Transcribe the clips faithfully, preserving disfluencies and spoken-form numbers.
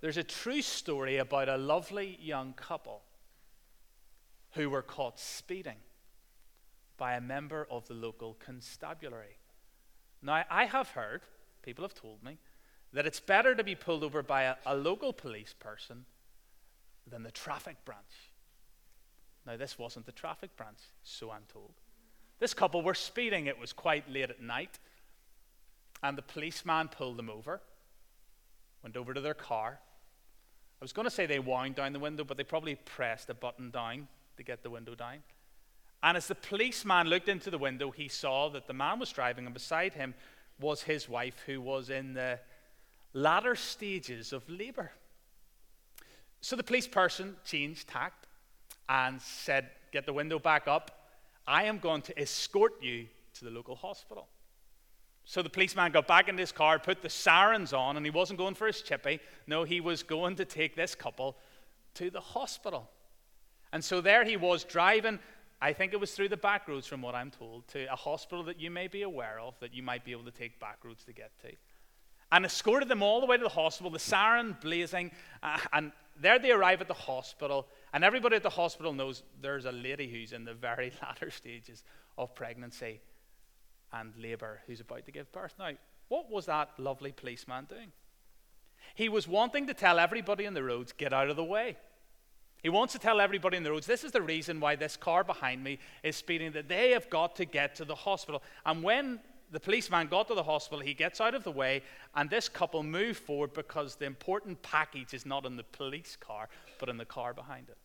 there's a true story about a lovely young couple who were caught speeding by a member of the local constabulary. Now, I have heard, people have told me, that it's better to be pulled over by a, a local police person than the traffic branch. Now, this wasn't the traffic branch, so I'm told. This couple were speeding. It was quite late at night, and the policeman pulled them over, went over to their car. I was going to say they wound down the window, but they probably pressed a button down to get the window down. And as the policeman looked into the window, he saw that the man was driving, and beside him was his wife, who was in the latter stages of labor. So the police person changed tact and said, "Get the window back up. I am going to escort you to the local hospital." So the policeman got back in his car, put the sirens on, and he wasn't going for his chippy. No, he was going to take this couple to the hospital. And so there he was driving, I think it was through the back roads from what I'm told, to a hospital that you may be aware of, that you might be able to take back roads to get to. And escorted them all the way to the hospital, the siren blazing, uh, and there they arrive at the hospital, and everybody at the hospital knows there's a lady who's in the very latter stages of pregnancy and labor who's about to give birth. Now, what was that lovely policeman doing? He was wanting to tell everybody on the roads, get out of the way. He wants to tell everybody on the roads, this is the reason why this car behind me is speeding, that they have got to get to the hospital. And when the policeman got to the hospital, he gets out of the way, and this couple move forward because the important package is not in the police car, but in the car behind it.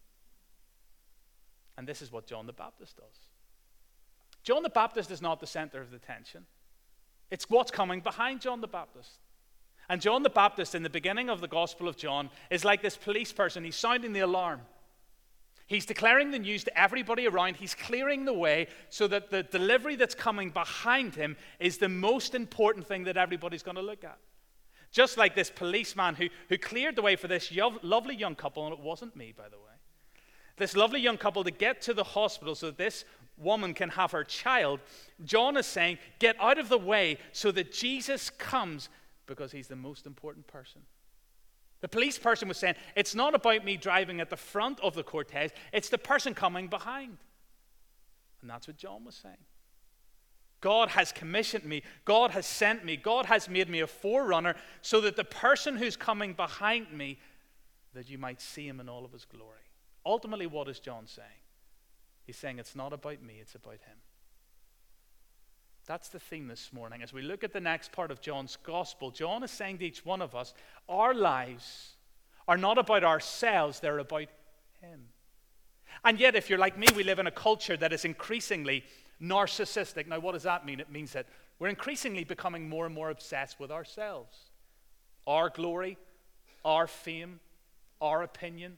And this is what John the Baptist does. John the Baptist is not the center of the attention. It's what's coming behind John the Baptist. And John the Baptist, in the beginning of the Gospel of John, is like this police person. He's sounding the alarm. He's declaring the news to everybody around. He's clearing the way so that the delivery that's coming behind him is the most important thing that everybody's going to look at. Just like this policeman who, who cleared the way for this yo- lovely young couple, and it wasn't me, by the way, this lovely young couple to get to the hospital so that this woman can have her child. John is saying, get out of the way so that Jesus comes, because he's the most important person. The police person was saying, it's not about me driving at the front of the cortege, it's the person coming behind. And that's what John was saying. God has commissioned me, God has sent me, God has made me a forerunner so that the person who's coming behind me, that you might see him in all of his glory. Ultimately, what is John saying? He's saying it's not about me, it's about him. That's the theme this morning. As we look at the next part of John's gospel, John is saying to each one of us, our lives are not about ourselves, they're about him. And yet, if you're like me, we live in a culture that is increasingly narcissistic. Now, what does that mean? It means that we're increasingly becoming more and more obsessed with ourselves. Our glory, our fame, our opinion.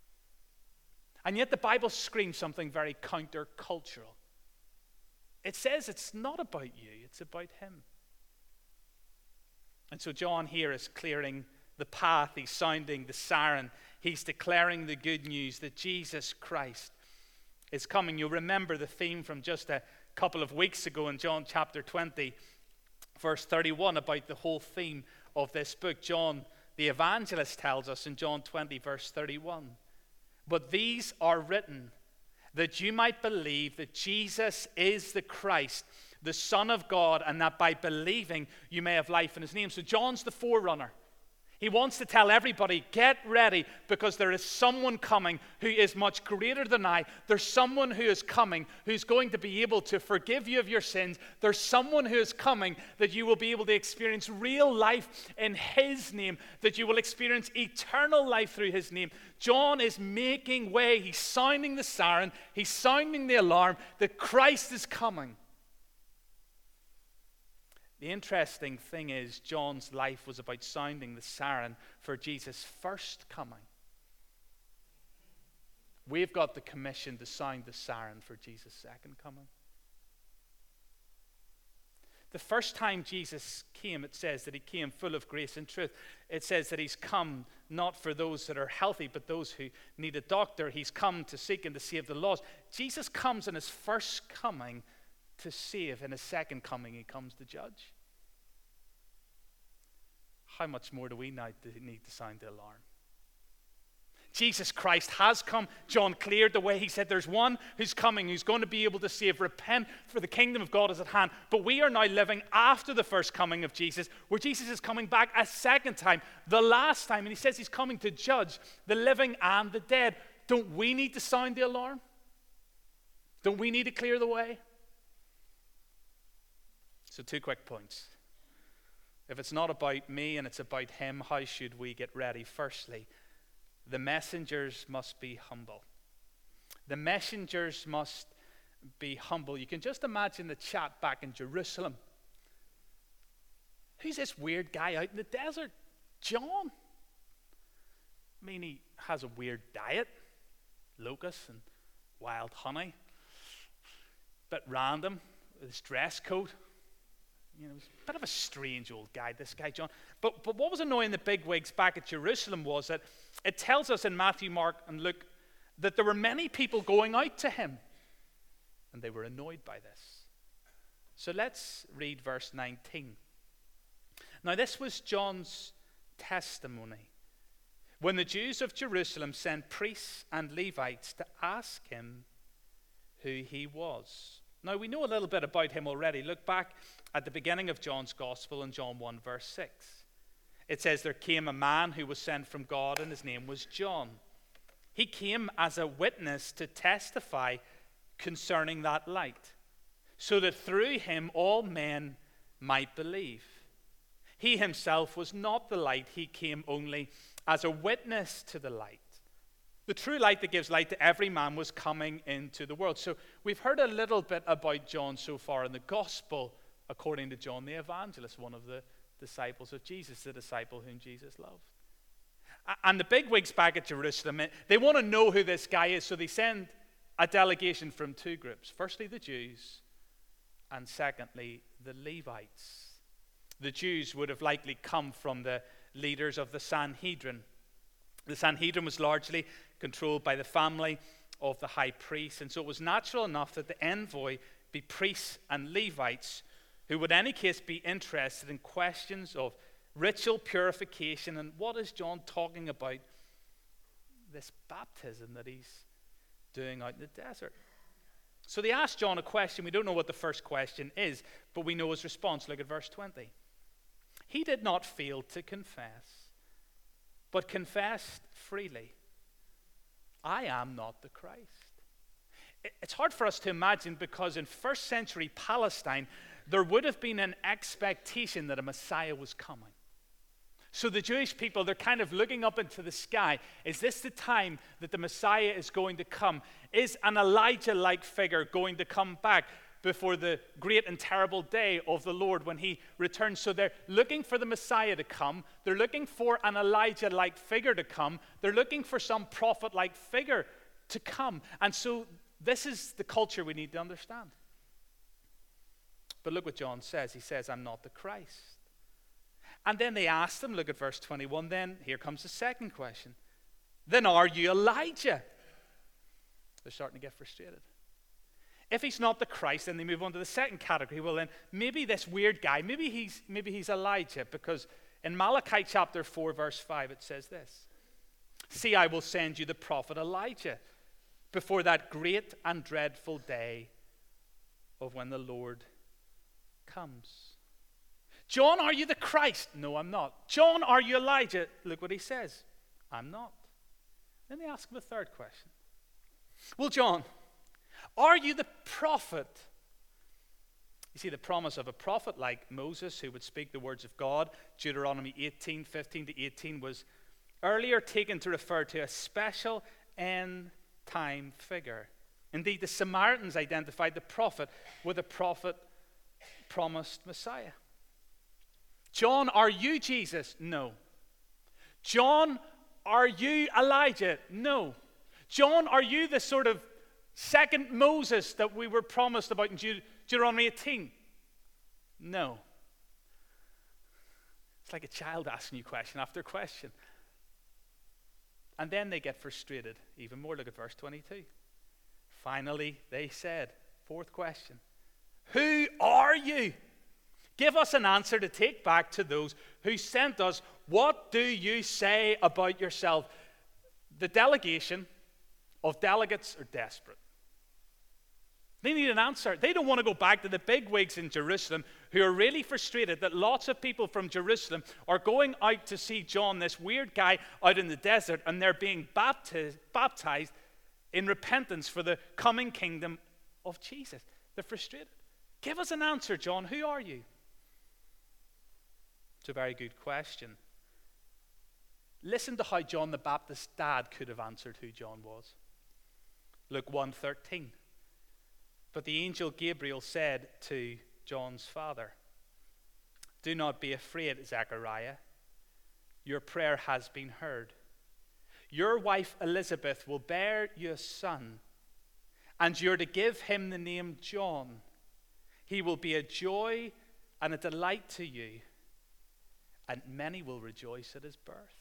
And yet the Bible screams something very countercultural. It says it's not about you, it's about him. And so John here is clearing the path, he's sounding the siren, he's declaring the good news that Jesus Christ is coming. You'll remember the theme from just a couple of weeks ago in John chapter twenty, verse thirty-one, about the whole theme of this book. John the evangelist tells us in John twenty, verse thirty-one, but these are written that you might believe that Jesus is the Christ, the Son of God, and that by believing you may have life in his name. So John's the forerunner. He wants to tell everybody, get ready, because there is someone coming who is much greater than I. There's someone who is coming who's going to be able to forgive you of your sins. There's someone who is coming that you will be able to experience real life in his name, that you will experience eternal life through his name. John is making way. He's sounding the siren. He's sounding the alarm that Christ is coming. The interesting thing is, John's life was about sounding the siren for Jesus' first coming. We've got the commission to sound the siren for Jesus' second coming. The first time Jesus came, it says that he came full of grace and truth. It says that he's come not for those that are healthy, but those who need a doctor. He's come to seek and to save the lost. Jesus comes in his first coming to save. In his second coming, he comes to judge. how much more do we now need to sound the alarm? Jesus Christ has come. John cleared the way. He said there's one who's coming who's going to be able to save. Repent, for the kingdom of God is at hand. But we are now living after the first coming of Jesus, where Jesus is coming back a second time, the last time. And he says he's coming to judge the living and the dead. Don't we need to sound the alarm? Don't we need to clear the way? So two quick points. If it's not about me and it's about him, how should we get ready? Firstly, the messengers must be humble. The messengers must be humble. You can just imagine the chat back in Jerusalem. Who's this weird guy out in the desert? John. I mean, he has a weird diet. Locusts and wild honey. Bit random with his dress coat. You know, he's a bit of a strange old guy, this guy, John. But, but what was annoying the bigwigs back at Jerusalem was that it tells us in Matthew, Mark, and Luke that there were many people going out to him. And they were annoyed by this. So let's read verse nineteen. Now this was John's testimony. When the Jews of Jerusalem sent priests and Levites to ask him who he was. Now we know a little bit about him already. Look back at the beginning of John's Gospel in John one verse six. It says there came a man who was sent from God and his name was John. He came as a witness to testify concerning that light, so that through him all men might believe. He himself was not the light, he came only as a witness to the light. The true light that gives light to every man was coming into the world. So we've heard a little bit about John so far in the gospel, according to John the Evangelist, one of the disciples of Jesus, the disciple whom Jesus loved. And the bigwigs back at Jerusalem, they want to know who this guy is, so they send a delegation from two groups. Firstly, the Jews, and secondly, the Levites. The Jews would have likely come from the leaders of the Sanhedrin. The Sanhedrin was largely controlled by the family of the high priest, and so it was natural enough that the envoy be priests and Levites who would in any case be interested in questions of ritual purification. And what is John talking about? This baptism that he's doing out in the desert. So they asked John a question. We don't know what the first question is, but we know his response. Look at verse twenty. He did not fail to confess, but confessed freely, I am not the Christ. It's hard for us to imagine because in first century Palestine, there would have been an expectation that a Messiah was coming. So the Jewish people, they're kind of looking up into the sky. Is this the time that the Messiah is going to come? Is an Elijah-like figure going to come back before the great and terrible day of the Lord when he returns? So they're looking for the Messiah to come. They're looking for an Elijah-like figure to come. They're looking for some prophet-like figure to come. And so this is the culture we need to understand. But look what John says. He says, I'm not the Christ. And then they asked him, look at verse twenty-one, then here comes the second question. Then are you Elijah? They're starting to get frustrated. If he's not the Christ, then they move on to the second category. Well, then maybe this weird guy, maybe he's maybe he's Elijah, because in Malachi chapter four, verse five, it says this. See, I will send you the prophet Elijah before that great and dreadful day of when the Lord comes. John, are you the Christ? No, I'm not. John, are you Elijah? Look what he says. I'm not. Then they ask him a third question. Well, John, are you the prophet? You see, the promise of a prophet like Moses, who would speak the words of God, Deuteronomy eighteen, fifteen to eighteen, was earlier taken to refer to a special end-time figure. Indeed, the Samaritans identified the prophet with a prophet promised Messiah. John, are you Jesus? No. John, are you Elijah? No. John, are you the sort of second Moses that we were promised about in Deut- Deuteronomy eighteen? No. It's like a child asking you question after question. And then they get frustrated even more. Look at verse twenty-two. Finally, they said, fourth question, who are you? Give us an answer to take back to those who sent us. What do you say about yourself? The delegation of delegates are desperate. They need an answer. They don't want to go back to the bigwigs in Jerusalem who are really frustrated that lots of people from Jerusalem are going out to see John, this weird guy out in the desert, and they're being baptized, baptized in repentance for the coming kingdom of Jesus. They're frustrated. Give us an answer, John. Who are you? It's a very good question. Listen to how John the Baptist's dad could have answered who John was. Luke one thirteen. But the angel Gabriel said to John's father, "Do not be afraid, Zechariah. Your prayer has been heard. Your wife Elizabeth will bear you a son, and you're to give him the name John. He will be a joy and a delight to you, and many will rejoice at his birth."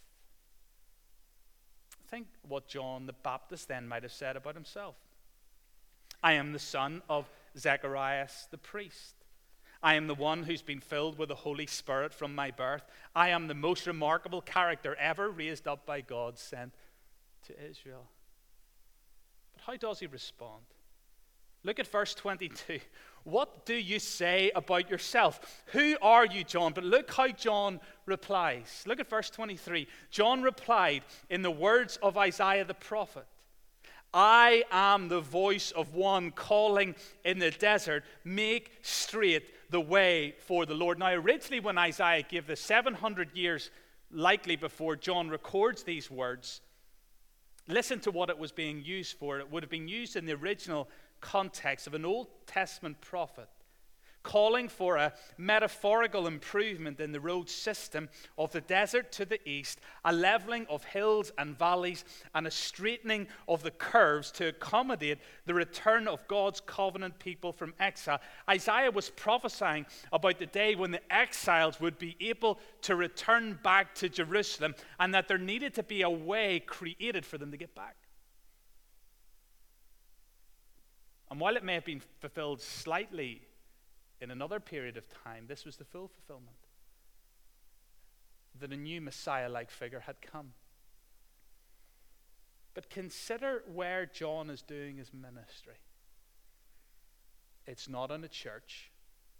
Think what John the Baptist then might have said about himself. I am the son of Zacharias the priest. I am the one who's been filled with the Holy Spirit from my birth. I am the most remarkable character ever raised up by God, sent to Israel. But how does he respond? Look at verse twenty-two. What do you say about yourself? Who are you, John? But look how John replies. Look at verse twenty-three. John replied in the words of Isaiah the prophet, I am the voice of one calling in the desert, make straight the way for the Lord. Now, originally when Isaiah gave this, seven hundred years likely before John records these words, listen to what it was being used for. It would have been used in the original context of an Old Testament prophet calling for a metaphorical improvement in the road system of the desert to the east, a leveling of hills and valleys, and a straightening of the curves to accommodate the return of God's covenant people from exile. Isaiah was prophesying about the day when the exiles would be able to return back to Jerusalem, and that there needed to be a way created for them to get back. And while it may have been fulfilled slightly in another period of time, this was the full fulfillment. That a new Messiah-like figure had come. But consider where John is doing his ministry. It's not in a church.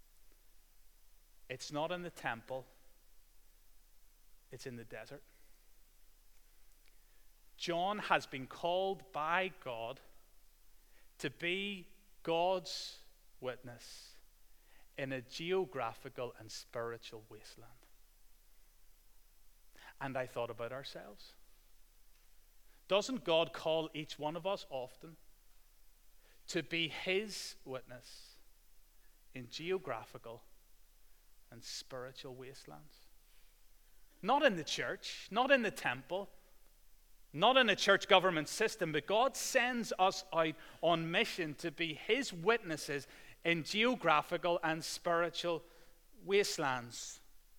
It's not in the temple. It's in the desert. John has been called by God to be God's witness in a geographical and spiritual wasteland. And I thought about ourselves. Doesn't God call each one of us often to be his witness in geographical and spiritual wastelands? Not in the church, not in the temple, not in a church government system, but God sends us out on mission to be his witnesses in geographical and spiritual wastelands.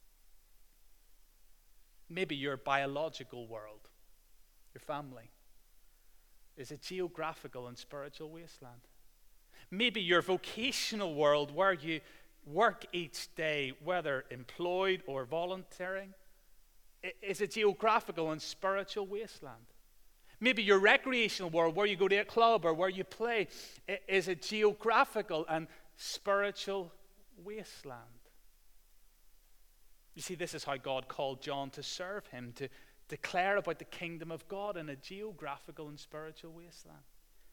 Maybe your biological world, your family, is a geographical and spiritual wasteland. Maybe your vocational world, where you work each day, whether employed or volunteering, is a geographical and spiritual wasteland. Maybe your recreational world, where you go to a club or where you play, is a geographical and spiritual wasteland. You see, this is how God called John to serve him, to declare about the kingdom of God in a geographical and spiritual wasteland.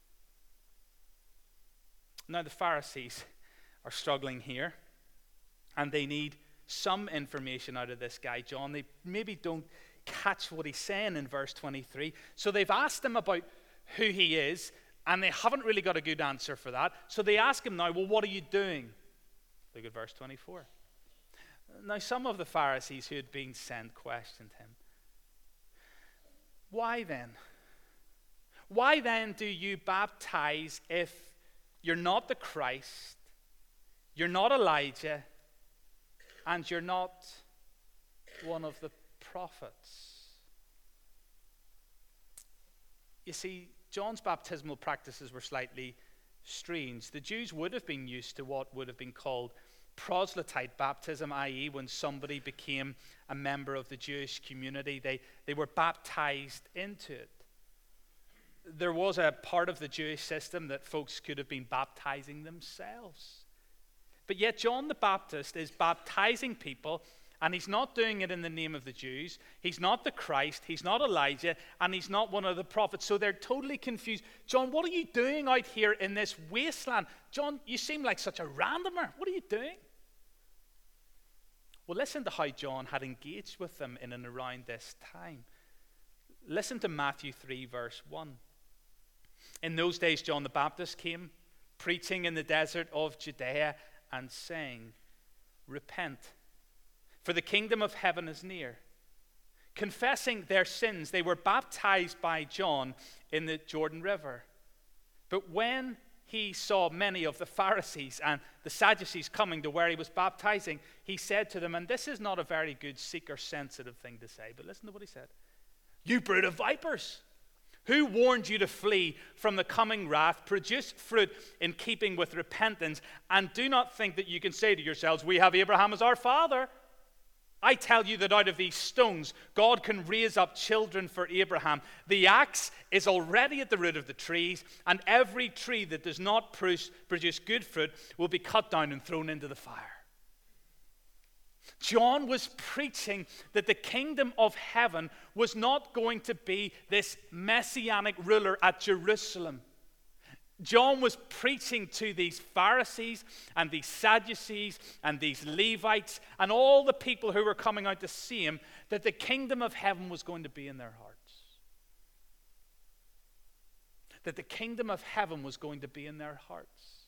Now, the Pharisees are struggling here, and they need some information out of this guy, John. They maybe don't catch what he's saying in verse twenty-three. So they've asked him about who he is, and they haven't really got a good answer for that. So they ask him now, well, what are you doing? Look at verse twenty-four. Now, some of the Pharisees who had been sent questioned him. Why then? Why then do you baptize if you're not the Christ, you're not Elijah, and you're not one of the prophets? You see, John's baptismal practices were slightly strange. The Jews would have been used to what would have been called proselyte baptism, that is when somebody became a member of the Jewish community, they, they were baptized into it. There was a part of the Jewish system that folks could have been baptizing themselves. But yet John the Baptist is baptizing people, and he's not doing it in the name of the Jews. He's not the Christ. He's not Elijah. And he's not one of the prophets. So they're totally confused. John, what are you doing out here in this wasteland? John, you seem like such a randomer. What are you doing? Well, listen to how John had engaged with them in and around this time. Listen to Matthew three, verse one. In those days, John the Baptist came, preaching in the desert of Judea and saying, "Repent, for the kingdom of heaven is near." Confessing their sins, they were baptized by John in the Jordan River. But when he saw many of the Pharisees and the Sadducees coming to where he was baptizing, he said to them, and this is not a very good seeker-sensitive thing to say, but listen to what he said. "You brood of vipers, who warned you to flee from the coming wrath? Produce fruit in keeping with repentance, and do not think that you can say to yourselves, 'We have Abraham as our father.' I tell you that out of these stones, God can raise up children for Abraham. The axe is already at the root of the trees, and every tree that does not produce good fruit will be cut down and thrown into the fire." John was preaching that the kingdom of heaven was not going to be this messianic ruler at Jerusalem. John was preaching to these Pharisees and these Sadducees and these Levites and all the people who were coming out to see him that the kingdom of heaven was going to be in their hearts. That the kingdom of heaven was going to be in their hearts.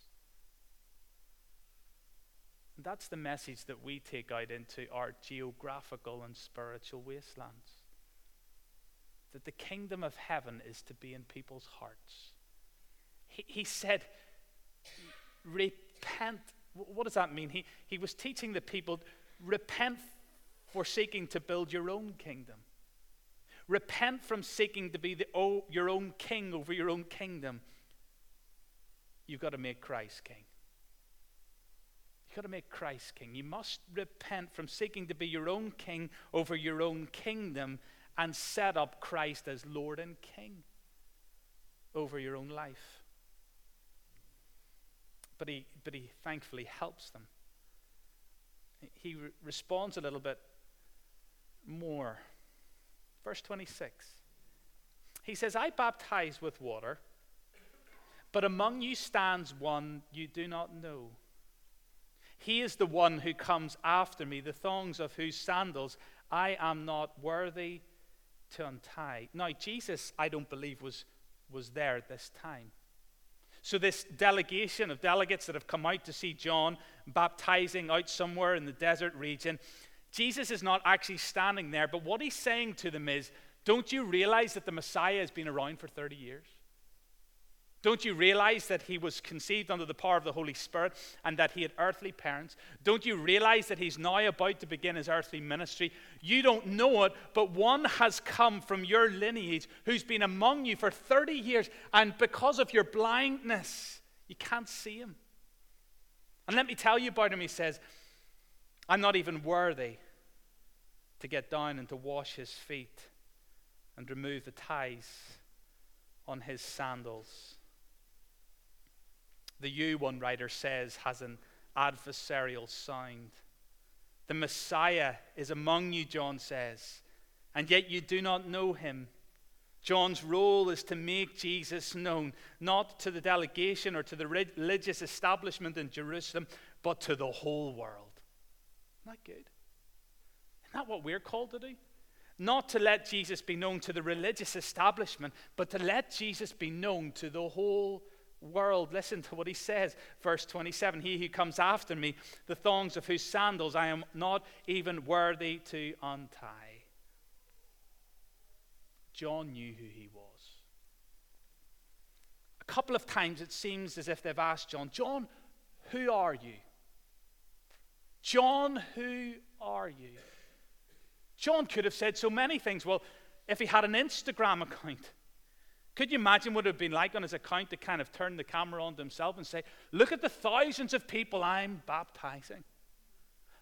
And that's the message that we take out into our geographical and spiritual wastelands. That the kingdom of heaven is to be in people's hearts. He, he said, repent. What does that mean? He, he was teaching the people, repent for seeking to build your own kingdom. Repent from seeking to be the, oh, your own king over your own kingdom. You've got to make Christ king. You've got to make Christ king. You must repent from seeking to be your own king over your own kingdom and set up Christ as Lord and King over your own life. But he, but he thankfully helps them. He re- responds a little bit more. Verse twenty-six. He says, "I baptize with water, but among you stands one you do not know. He is the one who comes after me, the thongs of whose sandals I am not worthy to untie." Now, Jesus, I don't believe, was, was there at this time. So this delegation of delegates that have come out to see John baptizing out somewhere in the desert region, Jesus is not actually standing there, but what he's saying to them is, don't you realize that the Messiah has been around for thirty years? Don't you realize that he was conceived under the power of the Holy Spirit and that he had earthly parents? Don't you realize that he's now about to begin his earthly ministry? You don't know it, but one has come from your lineage who's been among you for thirty years, and because of your blindness, you can't see him. And let me tell you about him. He says, "I'm not even worthy to get down and to wash his feet and remove the ties on his sandals." The "you," one writer says, has an adversarial sound. The Messiah is among you, John says, and yet you do not know him. John's role is to make Jesus known, not to the delegation or to the religious establishment in Jerusalem, but to the whole world. Isn't that good? Isn't that what we're called to do? Not to let Jesus be known to the religious establishment, but to let Jesus be known to the whole world. Listen to what he says, verse twenty-seven. "He who comes after me, the thongs of whose sandals I am not even worthy to untie." John knew who he was. A couple of times it seems as if they've asked John, "John, who are you? John, who are you?" John could have said so many things. Well, if he had an Instagram account, could you imagine what it would have been like on his account to kind of turn the camera on to himself and say, "Look at the thousands of people I'm baptizing.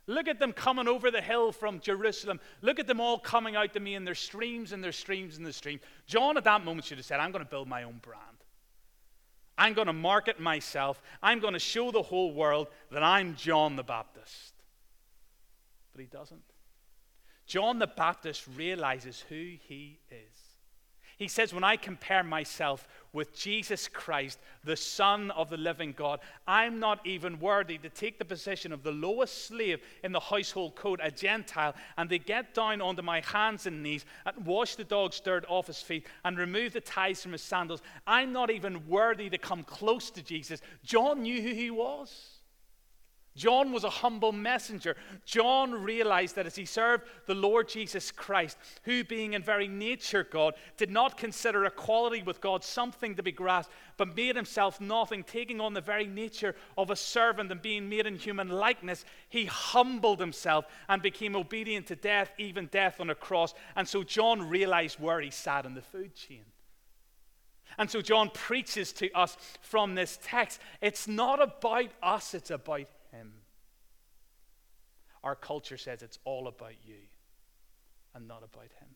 Look at them coming over the hill from Jerusalem. Look at them all coming out to me in their streams and their streams and their streams. John at that moment should have said, I'm going to build my own brand. I'm going to market myself. I'm going to show the whole world that I'm John the Baptist. But he doesn't. John the Baptist realizes who he is. He says, when I compare myself with Jesus Christ, the Son of the living God, I'm not even worthy to take the position of the lowest slave in the household code, a Gentile, and to get down onto my hands and knees and wash the dog's dirt off his feet and remove the ties from his sandals. I'm not even worthy to come close to Jesus. John knew who he was. John was a humble messenger. John realized that as he served the Lord Jesus Christ, who being in very nature God, did not consider equality with God something to be grasped, but made himself nothing, taking on the very nature of a servant and being made in human likeness, he humbled himself and became obedient to death, even death on a cross. And so John realized where he sat in the food chain. And so John preaches to us from this text. It's not about us, it's about him. Our culture says it's all about you and not about him.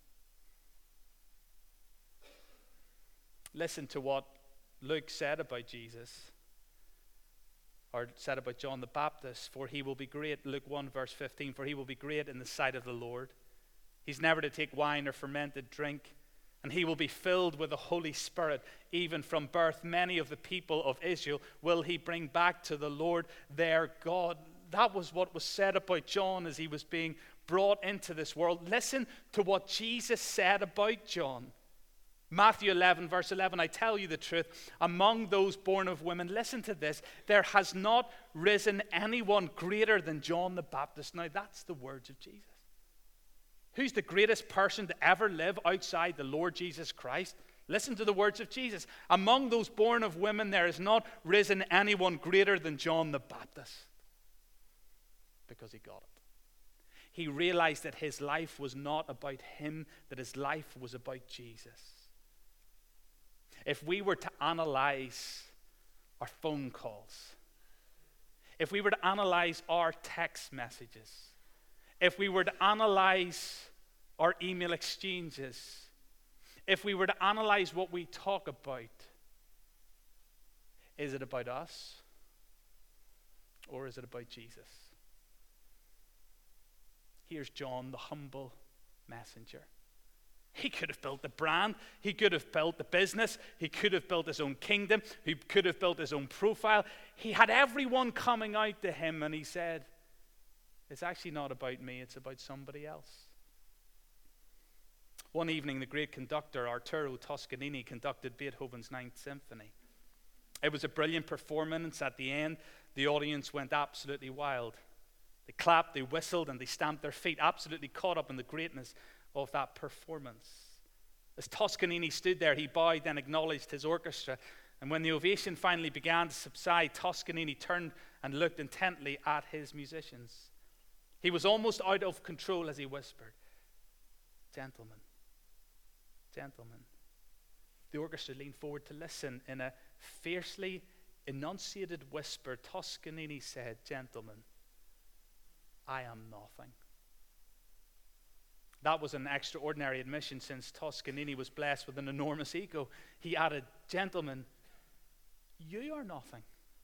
Listen to what Luke said about Jesus, or said about John the Baptist. For he will be great, Luke one verse fifteen, for he will be great in the sight of the Lord. He's never to take wine or fermented drink, and he will be filled with the Holy Spirit. Even from birth, many of the people of Israel will he bring back to the Lord their God. That was what was said about John as he was being brought into this world. Listen to what Jesus said about John. Matthew eleven, verse eleven, I tell you the truth, among those born of women, listen to this, there has not risen anyone greater than John the Baptist. Now that's the words of Jesus. Who's the greatest person to ever live outside the Lord Jesus Christ? Listen to the words of Jesus. Among those born of women, there has not risen anyone greater than John the Baptist. Because he got it. He realized that his life was not about him, that his life was about Jesus. If we were to analyze our phone calls, if we were to analyze our text messages, if we were to analyze our email exchanges, if we were to analyze what we talk about, is it about us or is it about Jesus? Here's John, the humble messenger. He could have built the brand. He could have built the business. He could have built his own kingdom. He could have built his own profile. He had everyone coming out to him, and he said, it's actually not about me, it's about somebody else. One evening, the great conductor Arturo Toscanini conducted Beethoven's Ninth Symphony. It was a brilliant performance. At the end, the audience went absolutely wild. They clapped, they whistled, and they stamped their feet, absolutely caught up in the greatness of that performance. As Toscanini stood there, he bowed, then acknowledged his orchestra. And when the ovation finally began to subside, Toscanini turned and looked intently at his musicians. He was almost out of control as he whispered, "Gentlemen, gentlemen." The orchestra leaned forward to listen. In a fiercely enunciated whisper, Toscanini said, "Gentlemen, I am nothing." That was an extraordinary admission, since Toscanini was blessed with an enormous ego. He added, "Gentlemen, you are nothing."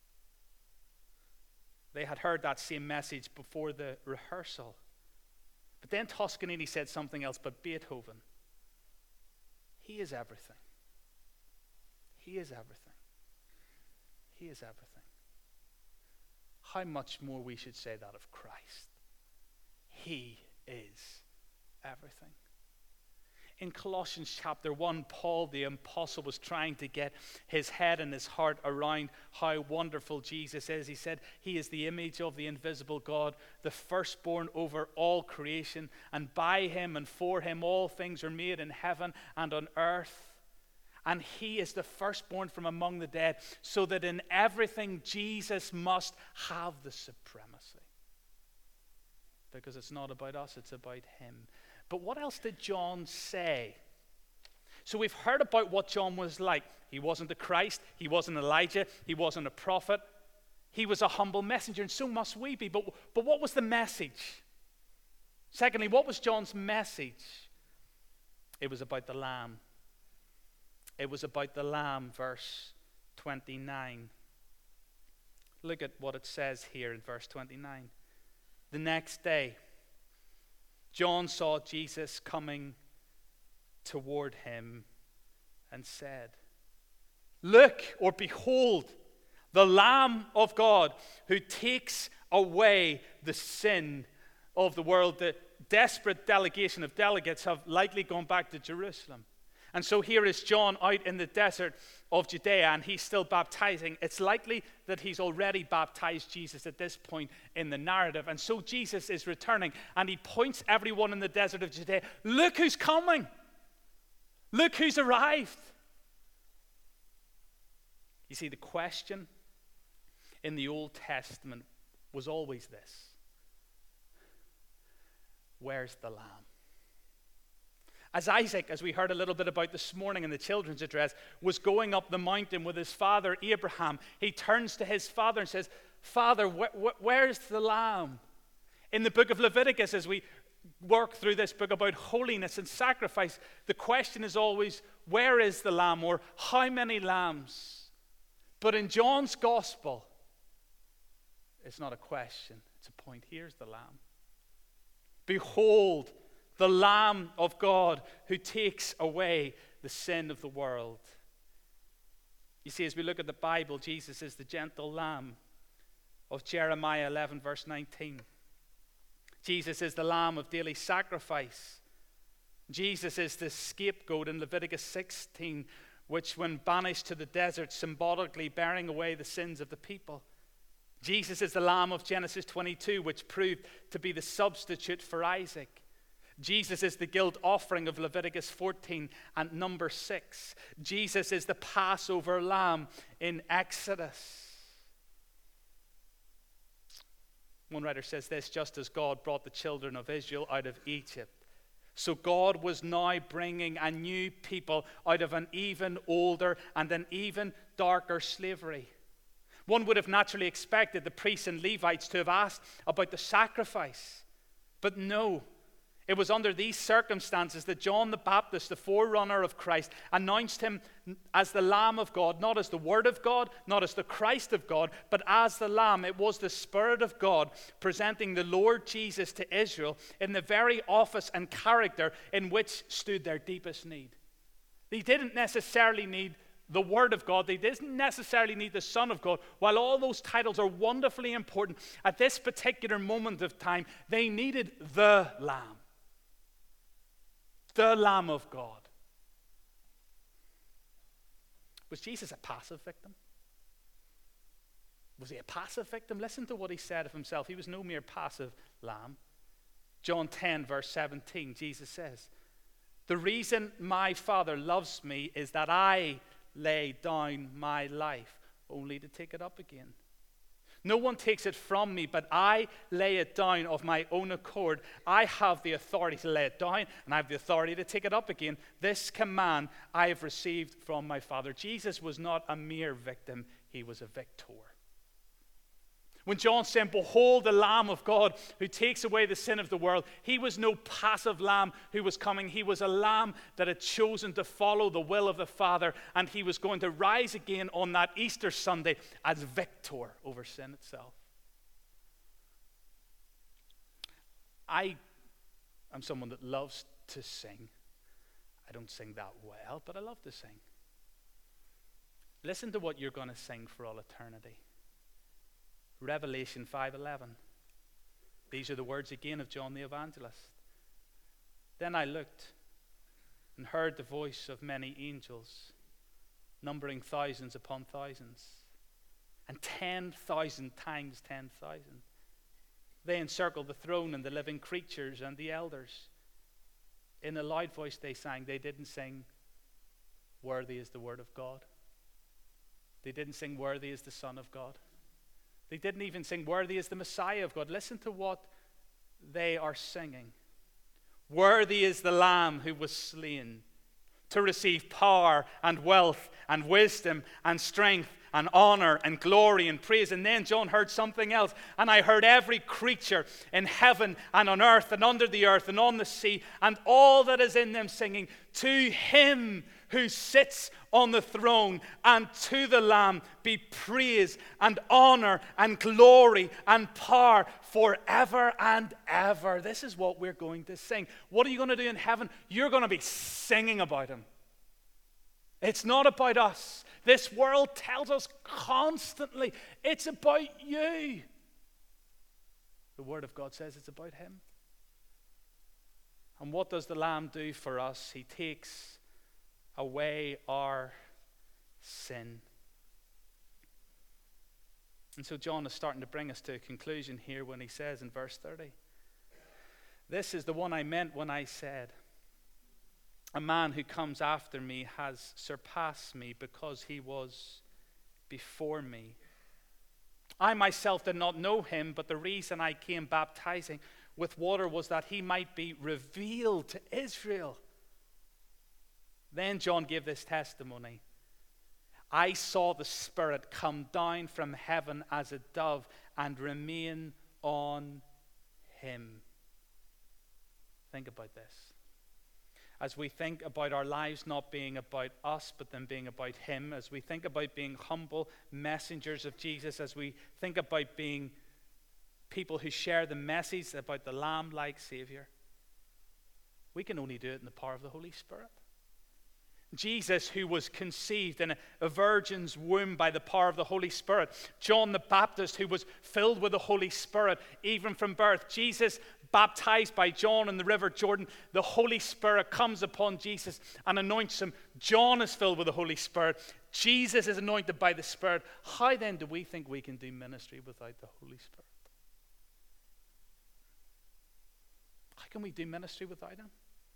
They had heard that same message before the rehearsal. But then Toscanini said something else. But Beethoven, he is everything. He is everything. He is everything. How much more we should say that of Christ. He is everything. In Colossians chapter one, Paul the apostle was trying to get his head and his heart around how wonderful Jesus is. He said, he is the image of the invisible God, the firstborn over all creation, and by him and for him all things are made in heaven and on earth. And he is the firstborn from among the dead, so that in everything Jesus must have the supremacy. Because it's not about us, it's about him. But what else did John say? So we've heard about what John was like. He wasn't the Christ. He wasn't Elijah. He wasn't a prophet. He was a humble messenger, and so must we be. But, but what was the message? Secondly, what was John's message? It was about the Lamb. It was about the Lamb, verse twenty-nine. Look at what it says here in verse twenty-nine. The next day, John saw Jesus coming toward him and said, "Look," or "Behold, the Lamb of God who takes away the sin of the world." The desperate delegation of delegates have likely gone back to Jerusalem. And so here is John out in the desert of Judea, and he's still baptizing. It's likely that he's already baptized Jesus at this point in the narrative. And so Jesus is returning, and he points everyone in the desert of Judea, "Look who's coming. Look who's arrived." You see, the question in the Old Testament was always this: where's the Lamb? As Isaac, as we heard a little bit about this morning in the children's address, was going up the mountain with his father Abraham, he turns to his father and says, "Father, wh- wh- where's the Lamb?" In the book of Leviticus, as we work through this book about holiness and sacrifice, the question is always, where is the Lamb, or how many lambs? But in John's gospel, it's not a question, it's a point. Here's the Lamb. Behold, the Lamb of God who takes away the sin of the world. You see, as we look at the Bible, Jesus is the gentle Lamb of Jeremiah eleven, verse nineteen. Jesus is the Lamb of daily sacrifice. Jesus is the scapegoat in Leviticus sixteen, which, when banished to the desert, symbolically bearing away the sins of the people. Jesus is the Lamb of Genesis twenty-two, which proved to be the substitute for Isaac. Jesus is the guilt offering of Leviticus fourteen and number six. Jesus is the Passover lamb in Exodus. One writer says this: just as God brought the children of Israel out of Egypt, so God was now bringing a new people out of an even older and an even darker slavery. One would have naturally expected the priests and Levites to have asked about the sacrifice, but no. It was under these circumstances that John the Baptist, the forerunner of Christ, announced him as the Lamb of God, not as the Word of God, not as the Christ of God, but as the Lamb. It was the Spirit of God presenting the Lord Jesus to Israel in the very office and character in which stood their deepest need. They didn't necessarily need the Word of God. They didn't necessarily need the Son of God. While all those titles are wonderfully important, at this particular moment of time, they needed the Lamb. The Lamb of God. Was Jesus a passive victim? Was he a passive victim? Listen to what he said of himself. He was no mere passive lamb. John ten, verse seventeen, Jesus says, "The reason my Father loves me is that I lay down my life only to take it up again. No one takes it from me, but I lay it down of my own accord. I have the authority to lay it down, and I have the authority to take it up again. This command I have received from my Father." Jesus was not a mere victim, he was a victor. When John said, "Behold the Lamb of God who takes away the sin of the world," he was no passive lamb who was coming. He was a lamb that had chosen to follow the will of the Father, and he was going to rise again on that Easter Sunday as victor over sin itself. I am someone that loves to sing. I don't sing that well, but I love to sing. Listen to what you're going to sing for all eternity. Revelation five eleven. These are the words again of John the Evangelist. "Then I looked and heard the voice of many angels, numbering thousands upon thousands, and ten thousand times ten thousand. They encircled the throne and the living creatures and the elders. In a loud voice they sang." They didn't sing, "Worthy is the word of God." They didn't sing, "Worthy is the Son of God." They didn't even sing, "Worthy is the Messiah of God." Listen to what they are singing. "Worthy is the Lamb who was slain to receive power and wealth and wisdom and strength and honor and glory and praise. And then John heard something else. And I heard every creature in heaven and on earth and under the earth and on the sea and all that is in them singing, to him who sits on the throne and to the Lamb be praise and honor and glory and power forever and ever. This is what we're going to sing. What are you going to do in heaven? You're going to be singing about him. It's not about us. This world tells us constantly it's about you. The Word of God says it's about him. And what does the Lamb do for us? He takes away our sin. And so John is starting to bring us to a conclusion here when he says in verse thirty, this is the one I meant when I said, a man who comes after me has surpassed me because he was before me. I myself did not know him, but the reason I came baptizing with water was that he might be revealed to Israel. Then John gave this testimony. I saw the Spirit come down from heaven as a dove and remain on him. Think about this. As we think about our lives not being about us, but then being about him, as we think about being humble messengers of Jesus, as we think about being people who share the message about the Lamb-like Savior, we can only do it in the power of the Holy Spirit. Jesus, who was conceived in a, a virgin's womb by the power of the Holy Spirit. John the Baptist, who was filled with the Holy Spirit even from birth. Jesus, baptized by John in the river Jordan. The Holy Spirit comes upon Jesus and anoints him. John is filled with the Holy Spirit. Jesus is anointed by the Spirit. How then do we think we can do ministry without the Holy Spirit? How can we do ministry without him?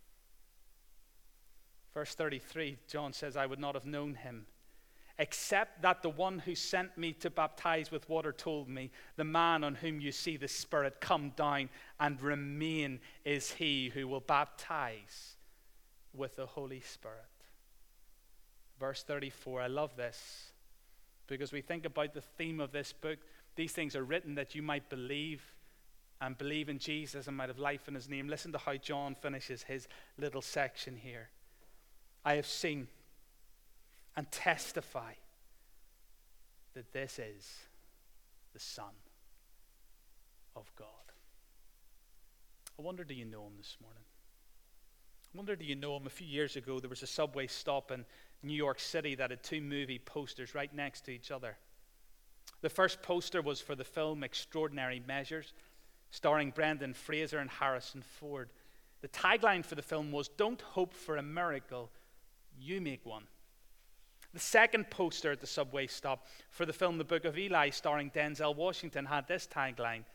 Verse thirty-three, John says, I would not have known him, except that the one who sent me to baptize with water told me, the man on whom you see the Spirit come down and remain is he who will baptize with the Holy Spirit. Verse thirty-four, I love this, because we think about the theme of this book. These things are written that you might believe and believe in Jesus and might have life in his name. Listen to how John finishes his little section here. I have seen and testify that this is the Son of God. I wonder, do you know him this morning? I wonder, do you know him? A few years ago, there was a subway stop in New York City that had two movie posters right next to each other. The first poster was for the film Extraordinary Measures, starring Brendan Fraser and Harrison Ford. The tagline for the film was, don't hope for a miracle, you make one. The second poster at the subway stop for the film The Book of Eli, starring Denzel Washington, had this tagline,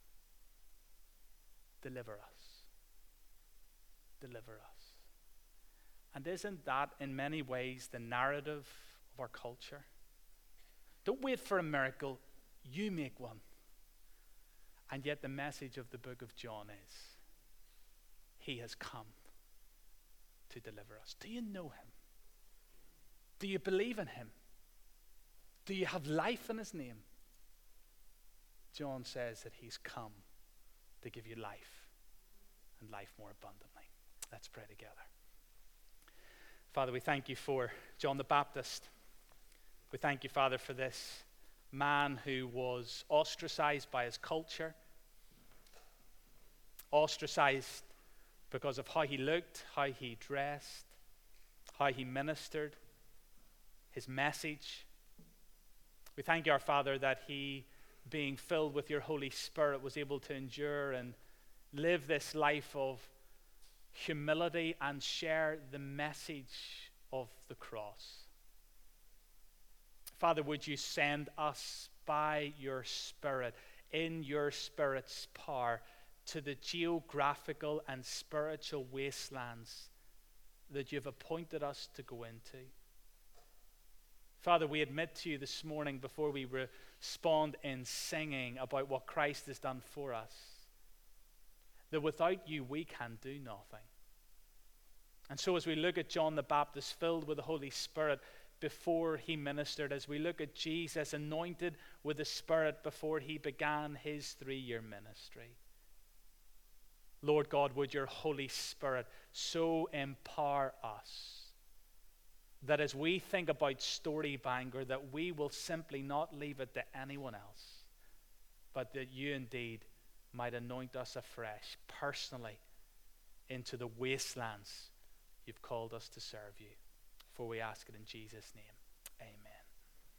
deliver us. Deliver us. And isn't that in many ways the narrative of our culture? Don't wait for a miracle, you make one. And yet the message of the book of John is, he has come to deliver us. Do you know him? Do you believe in him? Do you have life in his name? John says that he's come to give you life and life more abundantly. Let's pray together. Father, we thank you for John the Baptist. We thank you, Father, for this man who was ostracized by his culture, ostracized because of how he looked, how he dressed, how he ministered, his message. We thank you, our Father, that he, being filled with your Holy Spirit, was able to endure and live this life of humility and share the message of the cross. Father, would you send us by your Spirit, in your Spirit's power, to the geographical and spiritual wastelands that you've appointed us to go into. Father, we admit to you this morning, before we respond in singing about what Christ has done for us, that without you we can do nothing. And so as we look at John the Baptist, filled with the Holy Spirit, before he ministered, as we look at Jesus anointed with the Spirit before he began his three-year ministry. Lord God, would your Holy Spirit so empower us that as we think about Story Bangor, that we will simply not leave it to anyone else, but that you indeed might anoint us afresh, personally, into the wastelands you've called us to serve you. For we ask it in Jesus' name. Amen.